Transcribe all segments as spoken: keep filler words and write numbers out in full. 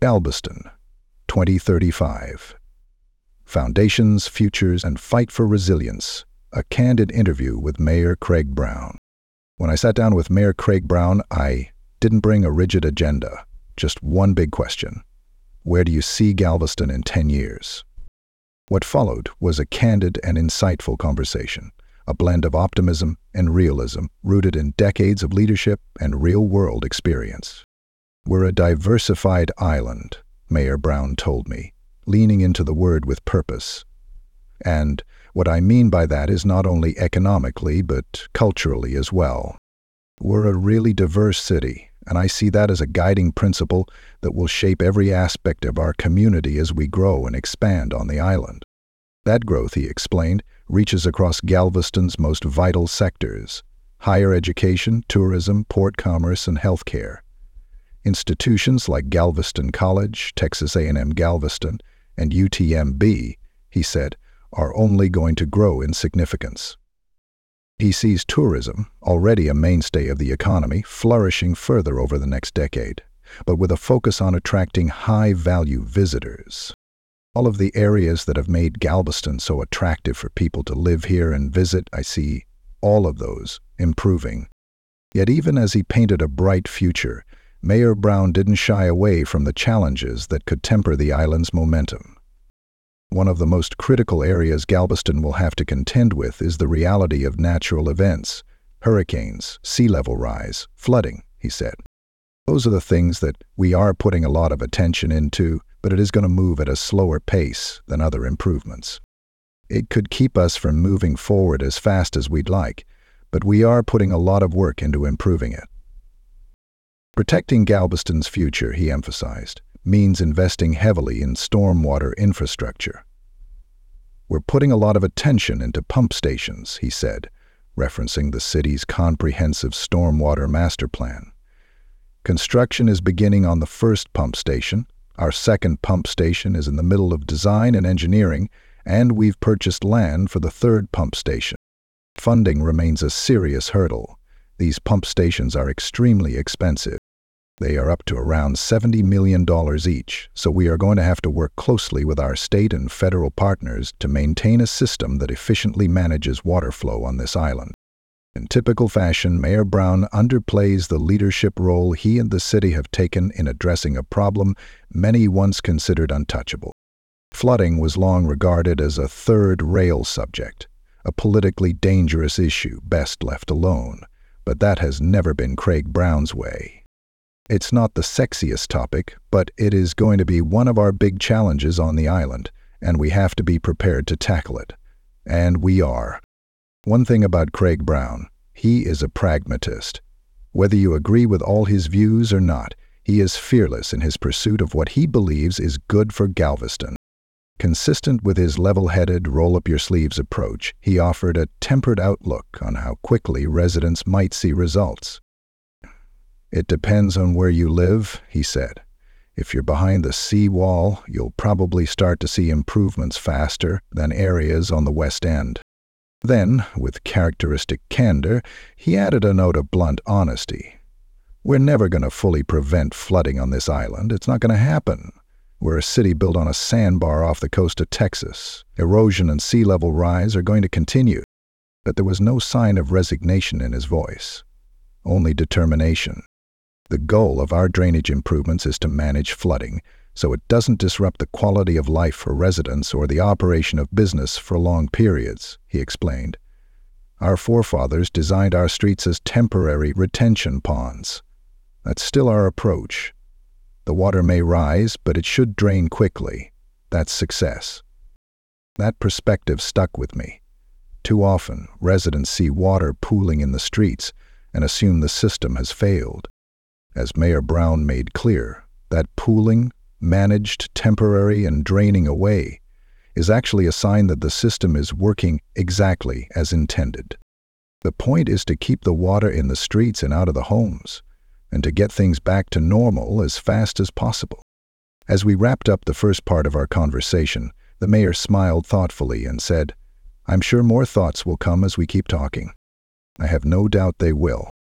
Galveston, twenty thirty-five. Foundations, Futures, and Fight for Resilience. A candid interview with Mayor Craig Brown. When I sat down with Mayor Craig Brown, I didn't bring a rigid agenda, just one big question. Where do you see Galveston in ten years? What followed was a candid and insightful conversation, a blend of optimism and realism rooted in decades of leadership and real-world experience. We're a diversified island, Mayor Brown told me, leaning into the word with purpose. And what I mean by that is not only economically, but culturally as well. We're a really diverse city, and I see that as a guiding principle that will shape every aspect of our community as we grow and expand on the island. That growth, he explained, reaches across Galveston's most vital sectors: higher education, tourism, port commerce, and healthcare. Institutions like Galveston College, Texas A and M Galveston, and U T M B, he said, are only going to grow in significance. He sees tourism, already a mainstay of the economy, flourishing further over the next decade, but with a focus on attracting high-value visitors. All of the areas that have made Galveston so attractive for people to live here and visit, I see all of those improving. Yet even as he painted a bright future, Mayor Brown didn't shy away from the challenges that could temper the island's momentum. One of the most critical areas Galveston will have to contend with is the reality of natural events: hurricanes, sea level rise, flooding, he said. Those are the things that we are putting a lot of attention into, but it is going to move at a slower pace than other improvements. It could keep us from moving forward as fast as we'd like, but we are putting a lot of work into improving it. Protecting Galveston's future, he emphasized, means investing heavily in stormwater infrastructure. We're putting a lot of attention into pump stations, he said, referencing the city's comprehensive stormwater master plan. Construction is beginning on the first pump station. Our second pump station is in the middle of design and engineering, and we've purchased land for the third pump station. Funding remains a serious hurdle. These pump stations are extremely expensive. They are up to around seventy million dollars each, so we are going to have to work closely with our state and federal partners to maintain a system that efficiently manages water flow on this island. In typical fashion, Mayor Brown underplays the leadership role he and the city have taken in addressing a problem many once considered untouchable. Flooding was long regarded as a third-rail subject, a politically dangerous issue best left alone, but that has never been Craig Brown's way. It's not the sexiest topic, but it is going to be one of our big challenges on the island, and we have to be prepared to tackle it. And we are. One thing about Craig Brown, he is a pragmatist. Whether you agree with all his views or not, he is fearless in his pursuit of what he believes is good for Galveston. Consistent with his level-headed, roll-up-your-sleeves approach, he offered a tempered outlook on how quickly residents might see results. It depends on where you live, he said. If you're behind the seawall, you'll probably start to see improvements faster than areas on the west end. Then, with characteristic candor, he added a note of blunt honesty. We're never going to fully prevent flooding on this island. It's not going to happen. We're a city built on a sandbar off the coast of Texas. Erosion and sea level rise are going to continue. But there was no sign of resignation in his voice, only determination. The goal of our drainage improvements is to manage flooding so it doesn't disrupt the quality of life for residents or the operation of business for long periods, he explained. Our forefathers designed our streets as temporary retention ponds. That's still our approach. The water may rise, but it should drain quickly. That's success. That perspective stuck with me. Too often, residents see water pooling in the streets and assume the system has failed. As Mayor Brown made clear, that pooling, managed, temporary, and draining away, is actually a sign that the system is working exactly as intended. The point is to keep the water in the streets and out of the homes, and to get things back to normal as fast as possible. As we wrapped up the first part of our conversation, the mayor smiled thoughtfully and said, "I'm sure more thoughts will come as we keep talking. I have no doubt they will.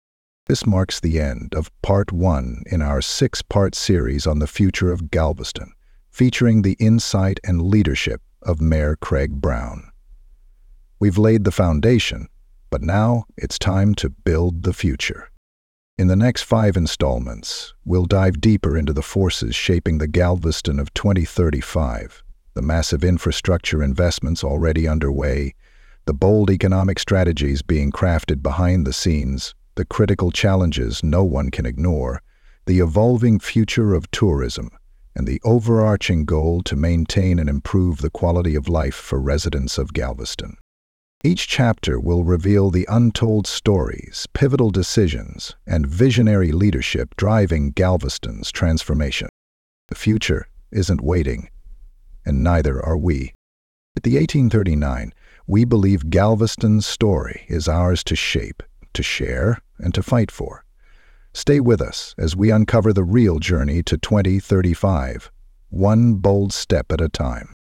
This marks the end of part one in our six-part series on the future of Galveston, featuring the insight and leadership of Mayor Craig Brown. We've laid the foundation, but now it's time to build the future. In the next five installments, we'll dive deeper into the forces shaping the Galveston of twenty thirty-five, the massive infrastructure investments already underway, the bold economic strategies being crafted behind the scenes, the critical challenges no one can ignore, the evolving future of tourism, and the overarching goal to maintain and improve the quality of life for residents of Galveston. Each chapter will reveal the untold stories, pivotal decisions, and visionary leadership driving Galveston's transformation. The future isn't waiting, and neither are we. At the eighteen thirty-nine, we believe Galveston's story is ours to shape, to share, and to fight for. Stay with us as we uncover the real journey to twenty thirty-five, one bold step at a time.